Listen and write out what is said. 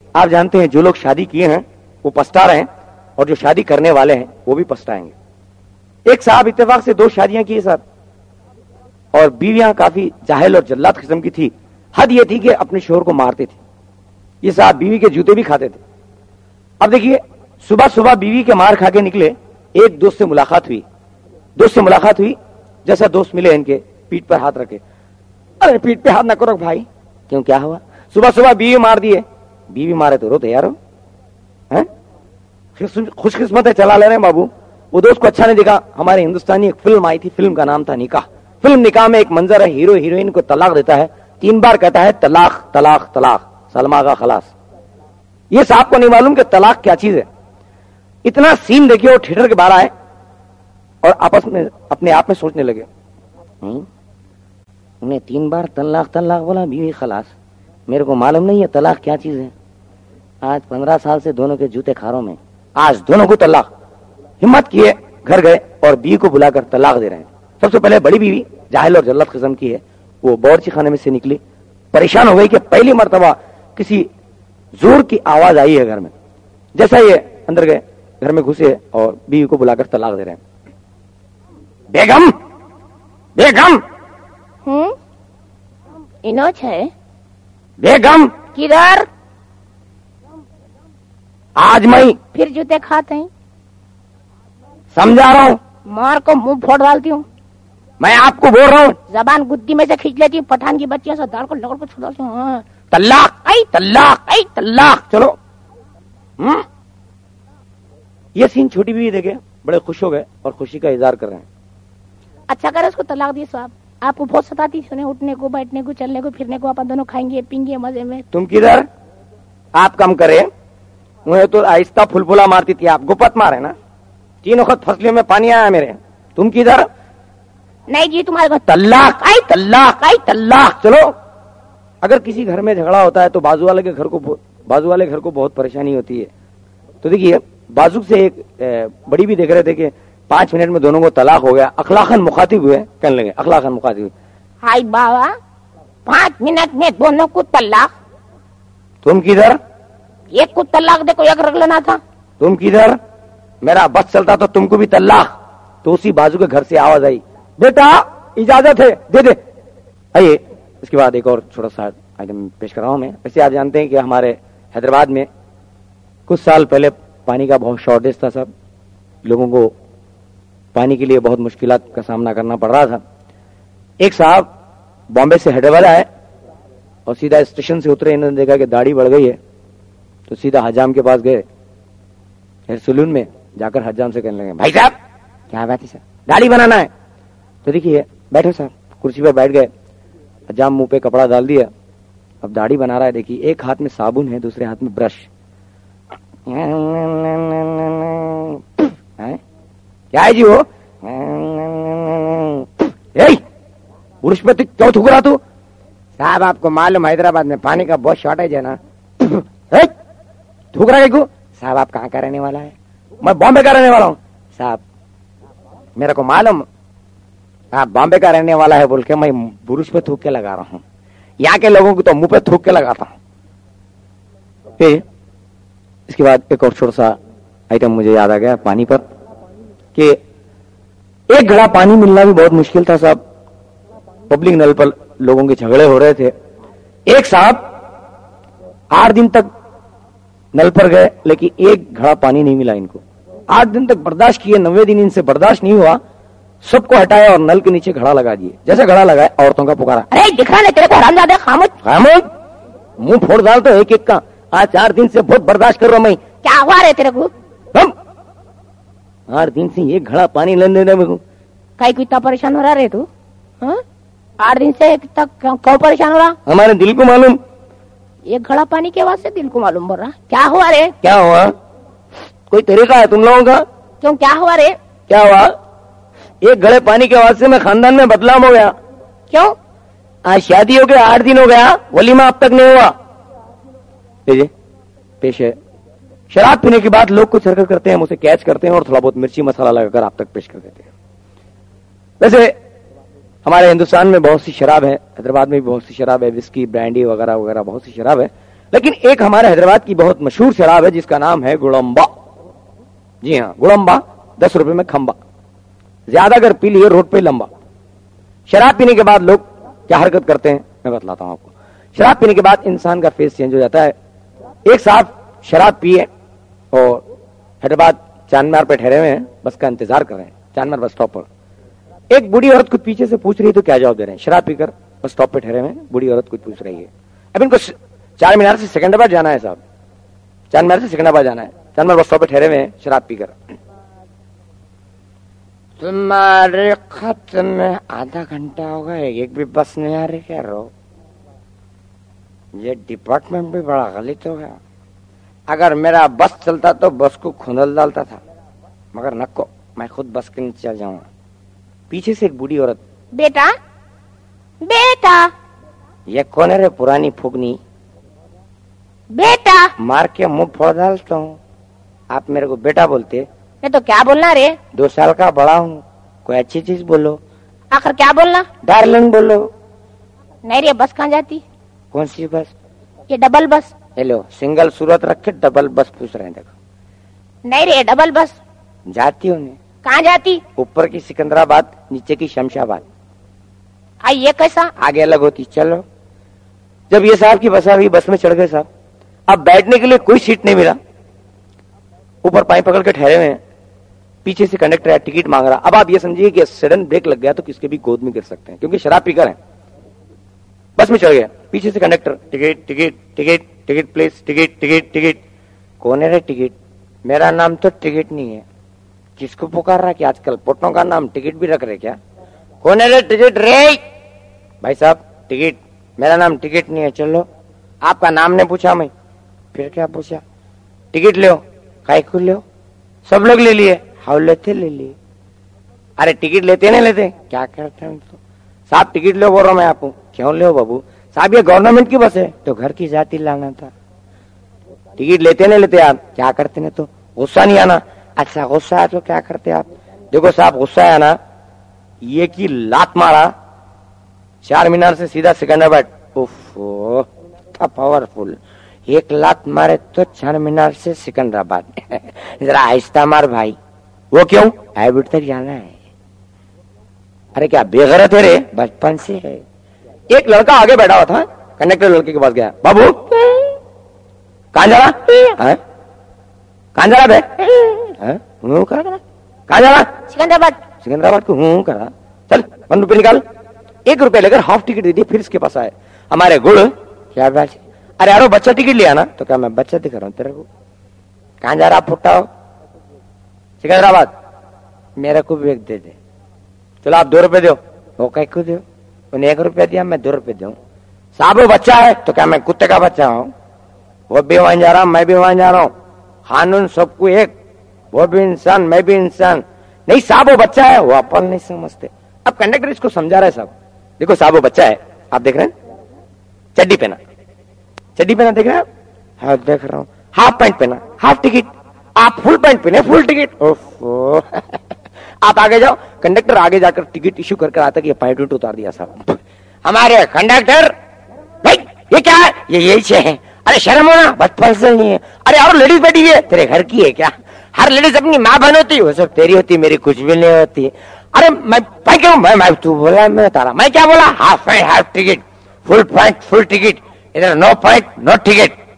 آپ جانتے ہیں جو لوگ شادی کیے ہیں وہ پچھتا رہے ہیں اور جو شادی کرنے والے ہیں وہ بھی پچھتائیں گے. ایک صاحب اتفاق سے 2 شادیاں کی صاحب, اور بیویاں کافی جاہل اور جلات قسم کی تھی. حد یہ تھی کہ اپنے شوہر کو مارتے تھے. یہ صاحب بیوی کے جوتے بھی کھاتے تھے. اب دیکھیے صبح صبح بیوی کے مار کھا کے نکلے, ایک دوست سے ملاقات ہوئی. جیسا دوست ملے ان کے پیٹ پر ہاتھ رکھے. ارے پیٹ پہ ہاتھ نہ کرو بھائی, کیوں کیا ہوا؟ صبح صبح بیوی مار دیے. بیوی مارے تو روتے یار, خوش قسمت ہے چلا لے رہے ہیں بابو. وہ دوست کو اچھا نہیں دکھا. ہمارے ہندوستانی ایک فلم آئی تھی, فلم کا نام تھا نکاح. فلم نکاح میں ایک منظر ہے, ہیرو ہیروئن کو طلاق دیتا ہے, 3 بار کہتا ہے طلاق طلاق طلاق, سلما کا خلاص. یہ صاحب کو نہیں معلوم کہ طلاق کیا چیز ہے. اتنا سین دیکھیے, وہ تھیٹر کے باہر آئے اور آپس میں اپنے آپ میں سوچنے لگے, انہیں 3 بار طلاق طلاق بولا, بیوی خلاص. میرے کو معلوم نہیں ہے طلاق کیا چیز ہے. آج 15 سال سے دونوں کے جوتے کھاروں میں, آج دونوں کو طلاق. ہمت کیے, گھر گئے اور بیوی کو بلا کر طلاق دے رہے ہیں. سب سے پہلے بڑی بیوی جاہل اور جلت قسم کی ہے, وہ باورچی خانے میں سے نکلی, پریشان ہو گئی کہ پہلی مرتبہ کسی زور کی آواز آئی ہے گھر میں. جیسا یہ اندر گئے, گھر میں گھسے اور بیوی کو بلا کر طلاق دے رہے ہیں. بیگم بیگم انوچ ہے بیگم کدھر؟ آج میں پھر جوتے کھاتے ہیں, سمجھا رہا ہوں, مار کو منہ پھوڑ ڈالتی ہوں. میں آپ کو بول رہا ہوں, زبان گدی میں سے کھینچ لیتی ہوں, پٹھان کی بچیوں سے داڑ کو لگڑ کو چھڑاتی ہوں. طلاق طلاق طلاق. چلو یہ سین چھوٹی بیوی دیکھے بڑے خوش ہو گئے اور خوشی کا اظہار کر رہے ہیں. اچھا کرے اس کو طلاق دی صاحب, آپ کو بہت ستاتی تھی, اٹھنے کو بیٹھنے کو چلنے کو پھرنے کو, اپن دونوں کھائیں گے پیں گے مزے میں. تم کدھر؟ آپ کم کرے, مجھے تو آہستہ پھل پھلا مارتی تھی, آپ گپت مارے نا. 3 وقت فصلوں میں پانی آیا میرے. تم کدھر؟ نہیں جی تمہارے کو طلاق طلاق طلاق. چلو اگر کسی گھر میں جھگڑا ہوتا ہے تو بازو والے گھر کو بہت پریشانی ہوتی ہے. تو دیکھیے بازو سے ایک بڑی بھی دیکھ رہے تھے کہ 5 منٹ میں دونوں کو طلاق ہو گیا. اخلاقاً مخاطب ہوئے, کہنے لگے اخلاقاً مخاطب ہوئے, ہائی بابا 5 منٹ میں دونوں کو طلاق. تم کدھر؟ ایک کو طلاق دے کو ایک رکھ لینا تھا. تم کدھر؟ میرا بس چلتا تو تم کو بھی طلاق. تو اسی بازو کے گھر سے آواز آئی, بیٹا اجازت ہے دے دے. آئیے اس کے بعد ایک اور چھوٹا سا آئٹم پیش کر رہا ہوں میں. ویسے آپ جانتے ہیں کہ ہمارے حیدرآباد میں کچھ سال پہلے پانی کا بہت شارٹیج تھا. سب لوگوں کو پانی کے لیے بہت مشکلات کا سامنا کرنا پڑ رہا تھا. ایک صاحب بامبے سے حیدرآباد آئے اور سیدھا اسٹیشن سے اترے. انہوں نے دیکھا کہ داڑھی بڑھ گئی ہے تو سیدھا حجام کے پاس گئے. ہیئر سلون میں جا کر حجام سے کہنے لگے, بھائی صاحب کیا بات ہے سر, داڑھی بنانا ہے. تو دیکھیے بیٹھو صاحب, کرسی پہ بیٹھ گئے. حجام منہ پہ کپڑا ڈال دیا, اب داڑھی بنا رہا ہے. دیکھیے ایک ہاتھ میں صابن ہے, دوسرے ہاتھ میں برش. کیا ہے جی وہ برش پہ کیوں تھوک رہا تو؟ صاحب آپ کو معلوم حیدرآباد میں پانی کا بہت شارٹیج ہے نا. تھوک رہا ہے صاحب, آپ کہاں کا رہنے والا ہے؟ میں بامبے کا رہنے والا ہوں. صاحب میرے کو معلوم آپ بامبے کا رہنے والا ہے بول کے میں برش پہ تھوک کے لگا رہا ہوں. یہاں کے لوگوں کو تو منہ پہ تھوک کے لگاتا ہوں. پھر اس کے بعد ایک اور چھوٹا سا آئٹم مجھے یاد آ گیا پانی پر, کہ ایک گھڑا پانی ملنا بھی بہت مشکل تھا صاحب. پبلک نل پر لوگوں کے جھگڑے ہو رہے تھے. ایک صاحب 8 دن تک نل پر گئے لیکن ایک گھڑا پانی نہیں ملا ان کو. 8 دن تک برداشت کیے, 90 دن ان سے برداشت نہیں ہوا. سب کو ہٹایا اور نل کے نیچے گھڑا لگا دیے. جیسے گھڑا لگایا عورتوں کا پکارا, ارے دکھ رہا نہیں تیرے کو حرامزادے, خاموش خاموش, منہ پھوڑ ڈال تو ایک ایک کا. آج 4 دن سے بہت برداشت کر رہا ہوں میں. کیا ہوا رہے تیرے کو؟ 8 دن سے ایک گھڑا پانی لینے دے میرے کو. کئی کو اتنا پریشان ہو رہا رہے تو 8 دن سے کیوں پریشان ہو رہا؟ ہمارے دل کو معلوم. ایک گھڑا پانی کے واسطے دل کو معلوم بول رہا. کیا ہوا رے؟ کیا ہوا؟ کوئی طریقہ ہے تم لوگوں کا؟ کیوں کیا ہوا رے؟ کیا ہوا؟ ایک گھڑے پانی کے واسطے میں خاندان میں بدنام ہو گیا. کیوں؟ آج شادی ہو گیا, 8 دن ہو گیا, ولیمہ اب تک نہیں ہوا. پیش ہے. شراب پینے کے بعد لوگ کچھ حرکت کرتے ہیں, ہم اسے کیچ کرتے ہیں اور تھوڑا بہت مرچی مسالہ لگا کر آپ تک پیش کر دیتے ہیں. ویسے ہمارے ہندوستان میں بہت سی شراب ہے, حیدرآباد میں بھی بہت سی شراب ہے, وسکی, برانڈی وغیرہ وغیرہ بہت سی شراب ہے. لیکن ایک ہمارے حیدرآباد کی بہت مشہور شراب ہے جس کا نام ہے گڑمبا. جی ہاں گڑمبا 10 روپے میں کھمبا. زیادہ اگر پی لیے روڈ پہ لمبا. شراب پینے کے بعد لوگ کیا حرکت کرتے ہیں میں بتلاتا ہوں آپ کو. شراب پینے کے بعد انسان کا فیس چینج ہو جاتا ہے. ایک صاحب شراب پیے اور حیدرآباد چاند مینار پہ ٹھہرے ہوئے ہیں, بس کا انتظار کر رہے ہیں چاند مینار بس اسٹاپ پر. ایک بوڑھی عورت کو پیچھے سے پوچھ رہی ہے تو کیا جواب دے رہے ہیں؟ شراب پی کر بس اسٹاپ پہ ٹھہرے ہوئے ہیں, بوڑھی عورت کو پوچھ رہی ہے. اب ان کو چار مینار سے سکندرآباد جانا ہے صاحب, چاند مینار سے سکندرآباد جانا ہے, چاند مینار بس اسٹاپ پہ ٹھہرے ہوئے ہیں شراب پی کر. تمہارے خط میں آدھا گھنٹہ ہو گیا, ایک بھی بس نہیں آ رہی کیا رو؟ یہ ڈپارٹمنٹ بھی بڑا غلط ہو گیا. اگر میرا بس چلتا تو بس کو کھندل ڈالتا تھا, مگر نکو میں خود بس کے نیچے چل جاؤں گا. پیچھے سے ایک بوڑھی عورت, بیٹا بیٹا. یہ کون ہے رے پرانی پھگنی, بیٹا مار کے منہ پھوڑ ڈالتا ہوں. آپ میرے کو بیٹا بولتے؟ میں تو کیا بولنا رے, 2 سال کا بڑا ہوں, کوئی اچھی چیز بولو. آخر کیا بولنا؟ ڈارلنگ بولو. نہیں رے بس کہاں جاتی؟ کون سی بس؟ یہ ڈبل بس. ہیلو سنگل صورت رکھ کے ڈبل بس پوچھ رہے ہیں. دیکھو نہیں رے ڈبل بس. جاتی ہوں. کہاں جاتی؟ اوپر کی سکندرآباد, نیچے کی شمشاباد. یہ کیسا؟ آگے الگ ہوتی. چلو جب یہ صاحب کی بس آ گئی, بس میں چڑھ گئے صاحب. اب بیٹھنے کے لیے کوئی سیٹ نہیں ملا, اوپر پائیں پکڑ کے ٹھہرے ہوئے ہیں. پیچھے سے کنڈکٹر ہے, ٹکٹ مانگ رہا. اب آپ یہ سمجھیے کہ سڈن بریک لگ گیا تو کس کے بھی گود میں گر سکتے ہیں, کیونکہ شراب پی کر ہیں. بس میں چڑھ گیا, پیچھے سے conductor, ticket ticket ticket ticket please, ticket ticket ticket. کون ہے رے ٹکٹ؟ میرا نام تو ٹکٹ نہیں ہے. کس کو پکار رہا کہ آج کل پٹنوں کا نام ٹکٹ بھی رکھ رہے کیا؟ کون ہے رے ٹکٹ رے؟ بھائی صاحب ٹکٹ, میرا نام ٹکٹ نہیں ہے. چلو آپ کا نام نے پوچھا, میں پھر کیا پوچھا؟ ٹکٹ لو. کائی کو لو؟ سب لوگ لے لیے. ہاؤ لیتے لے لیے. ارے ٹکٹ لیتے نہیں لیتے کیا کرتے ہیں تو صاحب؟ ٹکٹ لو بول رہا ہوں میں آپ کو. کیوں لو بابو صاحب؟ یہ گورنمنٹ کی بس ہے تو گھر کی ذاتی لانا تھا. ٹکٹ لیتے نہیں لیتے آپ کیا کرتے ہیں؟ تو غصہ نہیں آنا؟ اچھا غصہ ہے تو کیا کرتے آپ؟ دیکھو صاحب غصہ ہے نا, یہ کی لات مارا چار مینار سے سیدھا سکندرآباد. اوفو تھا پاورفل. ایک لات مارے تو چار مینار سے سکندرآباد. ذرا آہستہ مار بھائی. وہ کیوں؟ ہیبٹ تک جانا ہے. ارے کیا بے غیرت ہے رے, بچپن سے ہے. ایک لڑکا آگے بیٹھا ہوا تھا, کنڈکٹر لڑکے کے پاس گیا. بابو کہاں جا رہا؟ کہاں جا رہا بے؟ کہاں جا رہا؟ سکندرآباد. سکندرآباد کو ہوں کرا. چل 1 روپے نکال. 1 روپے لے کر ہاف ٹکٹ دے دی. پھر اس کے پاس آئے ہمارے گڑ. کیا بات ہے؟ ارے یارو بچہ ٹکٹ لیا نا. تو کیا میں بچہ دکھ رہا ہوں تیرے کو؟ کہاں جا رہا پھٹا ہو؟ سکندرآباد. میرے کو بھی 1 دے دے. چلو آپ 2 روپے دو. وہ کہیں کو دو. انہیں 1 روپیہ دیا, میں 2 روپے دوں. صاحب وہ بچہ ہے تو کیا میں کتے کا بچہ ہوں؟ وہ بھی وہاں جا رہا ہوں, میں بھی وہاں جا رہا ہوں. قانون سب کو ایک, وہ بھی انسان میں بھی انسان. نہیں صاحب وہ بچہ ہے, وہ اپن نہیں سمجھتے. اب کنڈکٹر اس کو سمجھا رہا ہے. صاحب دیکھو صاحب وہ بچہ ہے, آپ دیکھ رہے ہیں چڈی پہنا, چڈی پہنا دیکھ رہے ہیں؟ ہاں دیکھ رہا ہوں. ہاف پینٹ پہنا, ہاف ٹکٹ. آپ فل پینٹ پہنے, فل ٹکٹ. اوفو آپ آگے جاؤ. کنڈکٹر آگے جا کر ٹکٹ ایشو کر کر آتا کہ یہ پینٹ وینٹ اتار دیا صاحب. ہمارے کنڈکٹر بھائی یہ کیا ہے؟ یہ یہی سے ہے. ارے شرم ہونا, بچپن سے نہیں ہے. ارے اور لیڈیز بیٹھی ہے, تیرے گھر کی ہے کیا؟ ہر لیڈیز اپنی ماں بہن ہوتی, وہ سب تیری ہوتی, میری کچھ بھی نہیں ہوتی. ارے میں کیوں میں تو بولا میں تارا, میں کیا بولا؟ Half pant half ticket, full pant full ticket. ادھر نو پینٹ نو ٹکٹ.